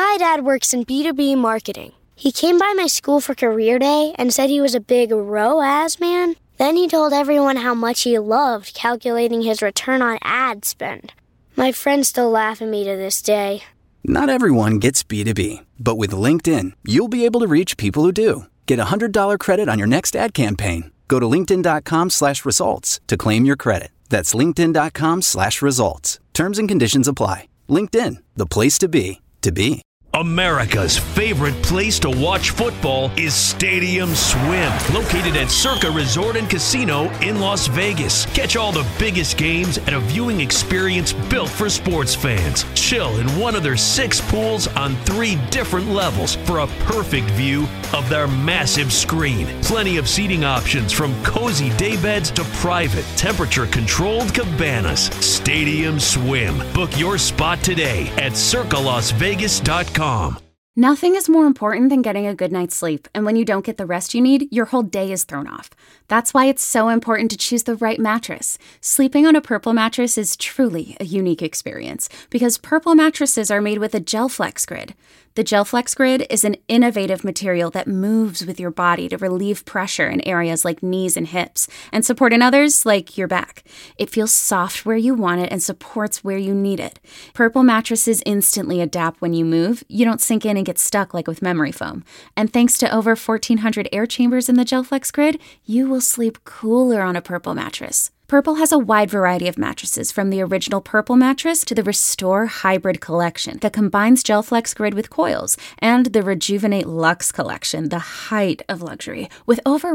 My dad works in B2B marketing. He came by my school for career day and said he was a big ROAS man. Then he told everyone how much he loved calculating his return on ad spend. My friends still laugh at me to this day. Not everyone gets B2B, but with LinkedIn, you'll be able to reach people who do. Get a $100 credit on your next ad campaign. Go to linkedin.com/results to claim your credit. That's linkedin.com/results. Terms and conditions apply. LinkedIn, the place to be, to be. America's favorite place to watch football is Stadium Swim, located at Circa Resort and Casino in Las Vegas. Catch all the biggest games at a viewing experience built for sports fans. Chill in one of their 6 pools on 3 different levels for a perfect view of their massive screen. Plenty of seating options from cozy daybeds to private, temperature-controlled cabanas. Stadium Swim. Book your spot today at circalasvegas.com. Nothing is more important than getting a good night's sleep, and when you don't get the rest you need, your whole day is thrown off. That's why it's so important to choose the right mattress. Sleeping on a Purple mattress is truly a unique experience, because Purple mattresses are made with a GelFlex Grid. The GelFlex Grid is an innovative material that moves with your body to relieve pressure in areas like knees and hips, and support in others like your back. It feels soft where you want it and supports where you need it. Purple mattresses instantly adapt when you move. You don't sink in and get stuck like with memory foam. And thanks to over 1,400 air chambers in the GelFlex Grid, you will sleep cooler on a Purple mattress. Purple has a wide variety of mattresses, from the original Purple mattress to the Restore Hybrid collection that combines GelFlex Grid with coils, and the Rejuvenate Luxe collection, the height of luxury, with over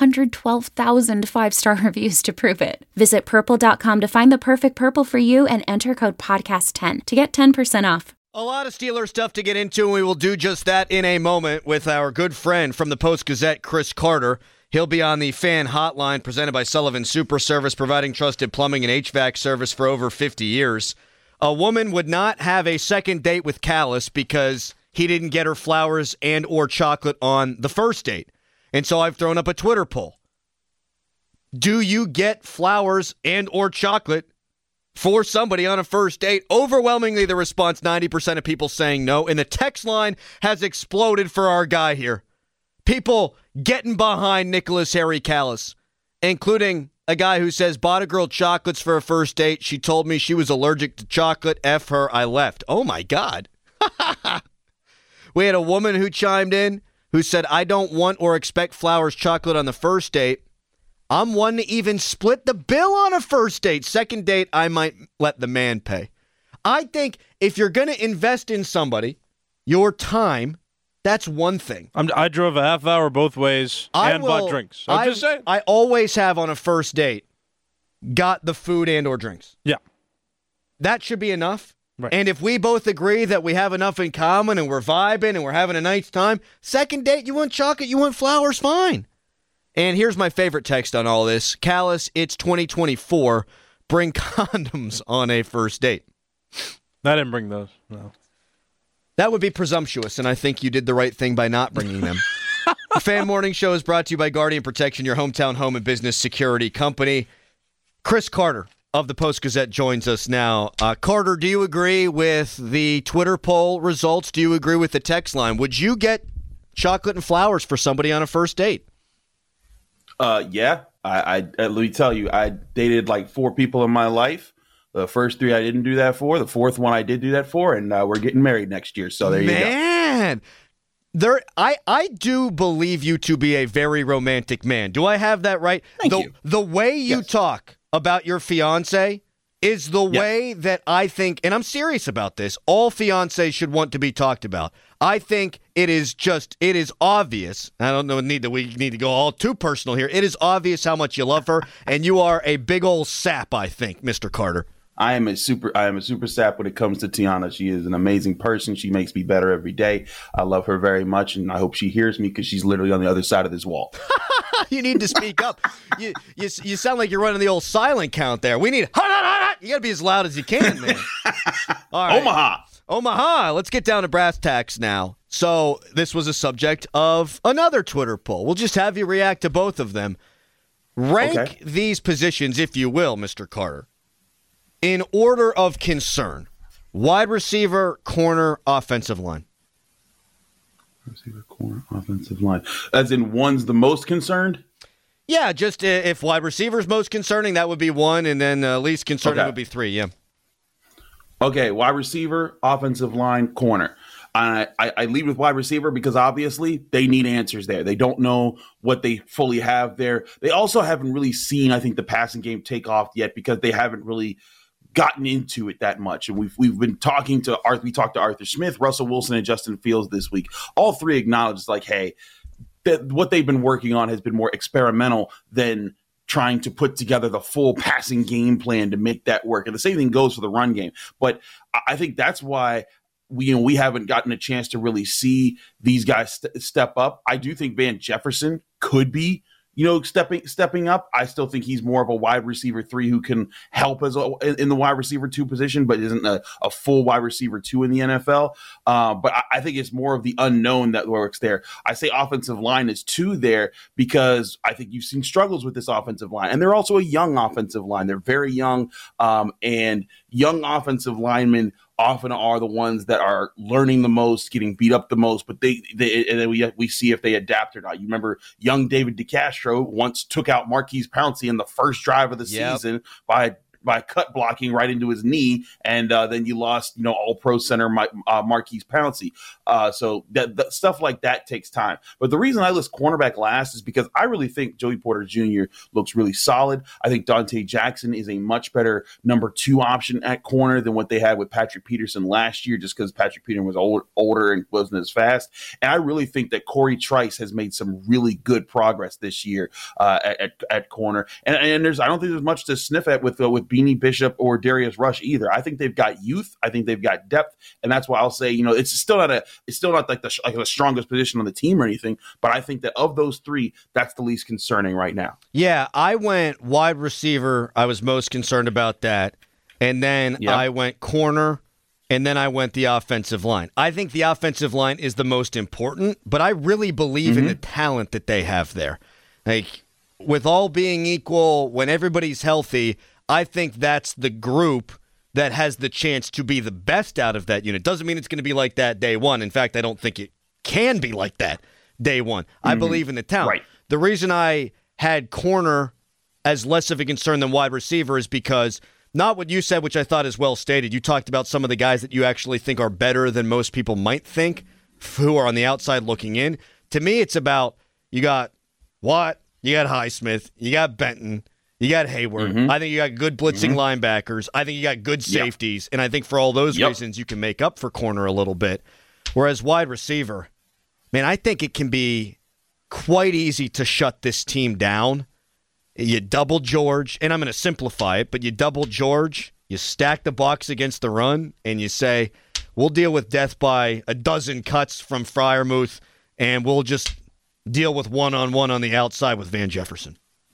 112,000 5-star reviews to prove it. Visit purple.com to find the perfect Purple for you and enter code podcast10 to get 10% off. A lot of Steelers stuff to get into, and we will do just that in a moment with our good friend from the Post-Gazette, Chris Carter. He'll be on the fan hotline presented by Sullivan Super Service, providing trusted plumbing and HVAC service for over 50 years. A woman would not have a second date with Callis because he didn't get her flowers and or chocolate on the first date. And so I've thrown up a Twitter poll. Do you get flowers and or chocolate for somebody on a first date? Overwhelmingly, the response, 90% of people saying no. And the text line has exploded for our guy here. People getting behind Nicholas Harry Callis, including a guy who says, bought a girl chocolates for a first date. She told me she was allergic to chocolate. F her, I left. Oh, my God. We had a woman who chimed in who said, I don't want or expect flowers, chocolate on the first date. I'm one to even split the bill on a first date. Second date, I might let the man pay. I think if you're going to invest in somebody, your time, that's one thing. I drove a half hour both ways and bought drinks. I'm just saying. I always have on a first date got the food and or drinks. Yeah. That should be enough. Right. And if we both agree that we have enough in common and we're vibing and we're having a nice time, second date, you want chocolate, you want flowers, fine. And here's my favorite text on all this. Callis, it's 2024. Bring condoms on a first date. I didn't bring those, no. That would be presumptuous, and I think you did the right thing by not bringing them. The Fan Morning Show is brought to you by Guardian Protection, your hometown home and business security company. Chris Carter of the Post-Gazette joins us now. Carter, do you agree with the Twitter poll results? Do you agree with the text line? Would you get chocolate and flowers for somebody on a first date? Yeah. Let me tell you, I dated like 4 people in my life. The first 3 I didn't do that for. The 4th one I did do that for, and we're getting married next year. So there you go. Man, I do believe you to be a very romantic man. Do I have that right? Thank you. The way you talk about your fiance is the way that I think, and I'm serious about this, all fiancés should want to be talked about. I think it is obvious. I don't know, we need to go all too personal here. It is obvious how much you love her, and you are a big old sap, I think, Mr. Carter. I am a super sap when it comes to Tiana. She is an amazing person. She makes me better every day. I love her very much, and I hope she hears me because she's literally on the other side of this wall. You need to speak up. You sound like you're running the old silent count there. We need you got to be as loud as you can, man. All right. Omaha. Let's get down to brass tacks now. So this was a subject of another Twitter poll. We'll just have you react to both of them. Rank these positions, if you will, Mr. Carter, in order of concern. Wide receiver, corner, offensive line. Receiver, corner, offensive line. As in one's the most concerned? Yeah, just if wide receiver's most concerning, that would be one, and then least concerning would be three, yeah. Okay, wide receiver, offensive line, corner. I lead with wide receiver because obviously they need answers there. They don't know what they fully have there. They also haven't really seen, I think, the passing game take off yet because they haven't really gotten into it that much. And we've been talking to we talked to Arthur Smith, Russell Wilson, and Justin Fields this week. All three acknowledged, like, hey, that what they've been working on has been more experimental than trying to put together the full passing game plan to make that work. And the same thing goes for the run game. But I think that's why we haven't gotten a chance to really see these guys step up. I do think Van Jefferson could be, stepping up. I still think he's more of a wide receiver 3 who can help in the wide receiver 2 position, but isn't a full wide receiver 2 in the NFL. But I think it's more of the unknown that works there. I say offensive line is 2 there because I think you've seen struggles with this offensive line. And they're also a young offensive line. They're very young, and young offensive linemen often are the ones that are learning the most, getting beat up the most, but and then we see if they adapt or not. You remember young David DeCastro once took out Marquise Pouncey in the first drive of the season by cut blocking right into his knee, and then you lost, all-pro center Marquise Pouncey. So that stuff like that takes time. But the reason I list cornerback last is because I really think Joey Porter Jr. looks really solid. I think Dante Jackson is a much better number 2 option at corner than what they had with Patrick Peterson last year, just because Patrick Peterson was older and wasn't as fast. And I really think that Corey Trice has made some really good progress this year at corner. And I don't think there's much to sniff at with Beanie Bishop or Darius Rush either. I think they've got youth. I think they've got depth, and that's why I'll say, it's still not like the strongest position on the team or anything. But I think that of those 3, that's the least concerning right now. Yeah, I went wide receiver. I was most concerned about that, and then I went corner, and then I went the offensive line. I think the offensive line is the most important, but I really believe in the talent that they have there. Like, with all being equal, when everybody's healthy, I think that's the group that has the chance to be the best out of that unit. Doesn't mean it's going to be like that day one. In fact, I don't think it can be like that day one. I believe in the talent. Right. The reason I had corner as less of a concern than wide receiver is because not what you said, which I thought is well stated. You talked about some of the guys that you actually think are better than most people might think who are on the outside looking in. To me, it's about you got Watt, you got Highsmith, you got Benton, you got Hayward. I think you got good blitzing linebackers. I think you got good safeties. And I think for all those reasons, you can make up for corner a little bit. Whereas wide receiver, man, I think it can be quite easy to shut this team down. You double George, and I'm going to simplify it, but you double George, you stack the box against the run, and you say, we'll deal with death by a dozen cuts from Freiermuth, and we'll just deal with one-on-one on the outside with Van Jefferson.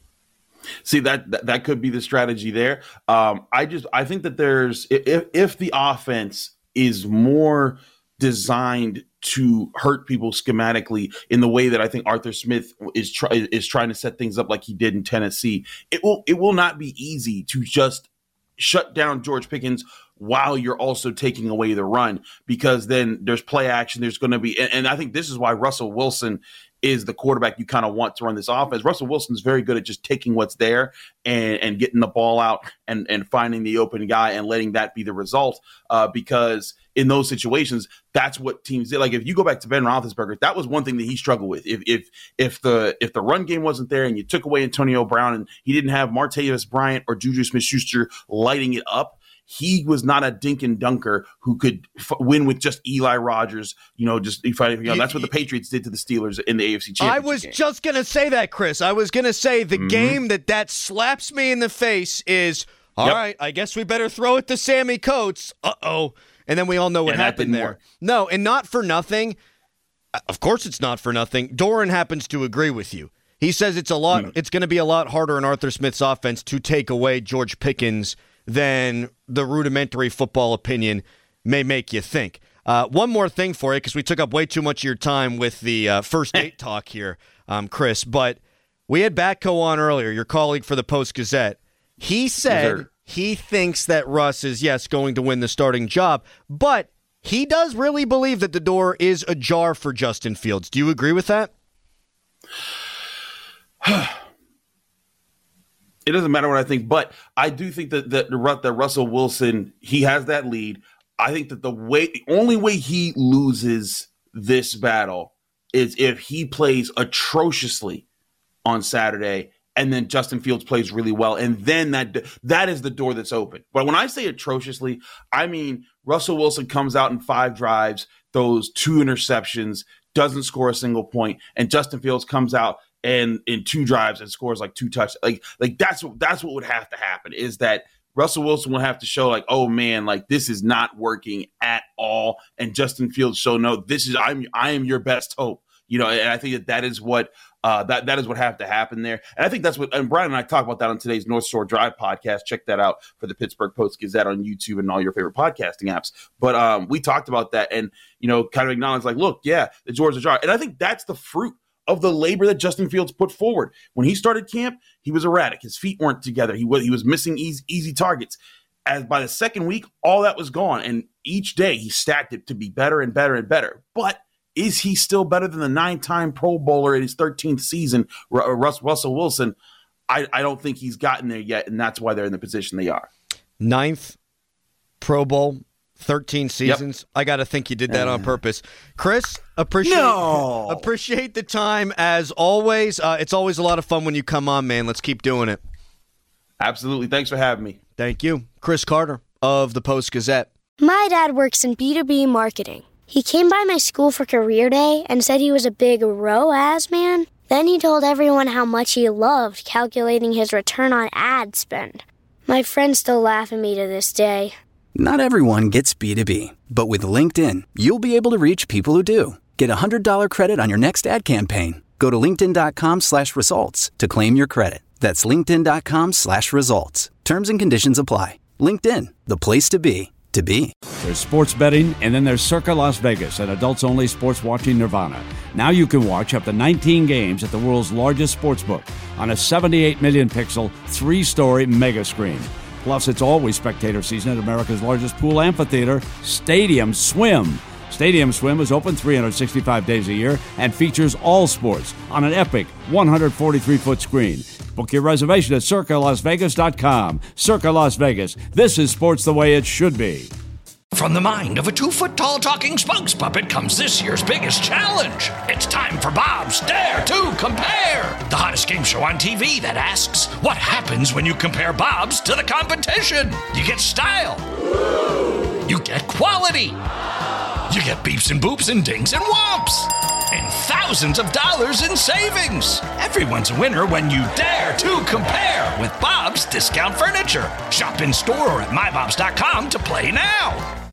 See, that could be the strategy there. I think that there's if the offense is more designed to hurt people schematically in the way that I think Arthur Smith is trying to set things up like he did in Tennessee, it will not be easy to just shut down George Pickens while you're also taking away the run, because then there's play action. There's going to be, and I think this is why Russell Wilson is the quarterback you kind of want to run this offense. Russell Wilson's very good at just taking what's there and getting the ball out and finding the open guy and letting that be the result. Because in those situations, that's what teams did. Like if you go back to Ben Roethlisberger, that was one thing that he struggled with. If the run game wasn't there and you took away Antonio Brown and he didn't have Martavis Bryant or Juju Smith-Schuster lighting it up, he was not a dink and dunker who could win with just Eli Rogers. That's what the Patriots did to the Steelers in the AFC Championship I was game. just going to say that, Chris. I was going to say the game that slaps me in the face is, all right, I guess we better throw it to Sammy Coates. Uh-oh. And then we all know what happened there. Work. No, and not for nothing. Of course it's not for nothing. Doran happens to agree with you. He says it's going to be a lot harder in Arthur Smith's offense to take away George Pickens than the rudimentary football opinion may make you think. One more thing for you, because we took up way too much of your time with the first date talk here, Chris, but we had Batco on earlier, your colleague for the Post-Gazette. He said he thinks that Russ is, yes, going to win the starting job, but he does really believe that the door is ajar for Justin Fields. Do you agree with that? It doesn't matter what I think, but I do think that Russell Wilson, he has that lead. I think that the only way he loses this battle is if he plays atrociously on Saturday and then Justin Fields plays really well, and then that is the door that's open. But when I say atrociously, I mean Russell Wilson comes out in 5 drives, throws 2 interceptions, doesn't score a single point, and Justin Fields comes out and in 2 drives and scores like 2 touchdowns. Like that's what would have to happen, is that Russell Wilson will have to show like, oh man, like this is not working at all, and Justin Fields show no, I am your best hope. And I think that is what that is what have to happen there. And I think that's what, and Brian and I talk about that on today's North Shore Drive podcast. Check that out for the Pittsburgh Post-Gazette on YouTube and all your favorite podcasting apps. But we talked about that and, kind of acknowledge like, look, yeah, the door's ajar. And I think that's the fruit of the labor that Justin Fields put forward. When he started camp, he was erratic. His feet weren't together. He was missing easy targets. As by the second week, all that was gone. And each day he stacked it to be better and better and better. But is he still better than the 9-time Pro Bowler in his 13th season, Russell Wilson? I don't think he's gotten there yet, and that's why they're in the position they are. 9th Pro Bowl, 13 seasons. Yep. I got to think you did that on purpose. Chris, appreciate the time as always. It's always a lot of fun when you come on, man. Let's keep doing it. Absolutely. Thanks for having me. Thank you. Chris Carter of the Post-Gazette. My dad works in B2B marketing. He came by my school for career day and said he was a big ROAS man. Then he told everyone how much he loved calculating his return on ad spend. My friends still laugh at me to this day. Not everyone gets B2B, but with LinkedIn, you'll be able to reach people who do. Get $100 credit on your next ad campaign. Go to linkedin.com/results to claim your credit. That's linkedin.com/results. Terms and conditions apply. LinkedIn, the place to be. There's sports betting, and then there's Circa Las Vegas, an adults-only sports watching nirvana. Now you can watch up to 19 games at the world's largest sportsbook on a 78 million pixel, 3-story mega screen. Plus, it's always spectator season at America's largest pool amphitheater, Stadium Swim. Stadium Swim is open 365 days a year and features all sports on an epic 143-foot screen. Book your reservation at CircaLasVegas.com. Circa Las Vegas. This is sports the way it should be. From the mind of a 2-foot-tall talking spokes puppet comes this year's biggest challenge. It's time for Bob's Dare to Compare, the hottest game show on TV that asks, what happens when you compare Bob's to the competition? You get style. You get quality. You get beeps and boops and dings and whomps. And thousands of dollars in savings. Everyone's a winner when you dare to compare with Bob's Discount Furniture. Shop in store or at mybobs.com to play now.